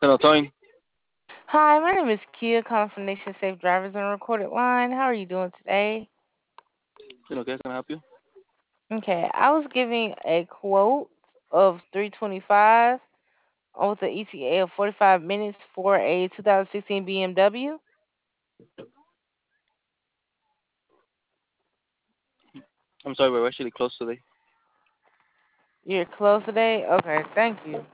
Hello, Tony. Hi, my name is Kia, calling from Nation Safe Drivers on a recorded line. How are you doing today? Okay, can I help you? Okay, I was giving a quote of 325 with an ETA of 45 minutes for a 2016 BMW. I'm sorry, we're actually closed today. You're close today? Okay, thank you.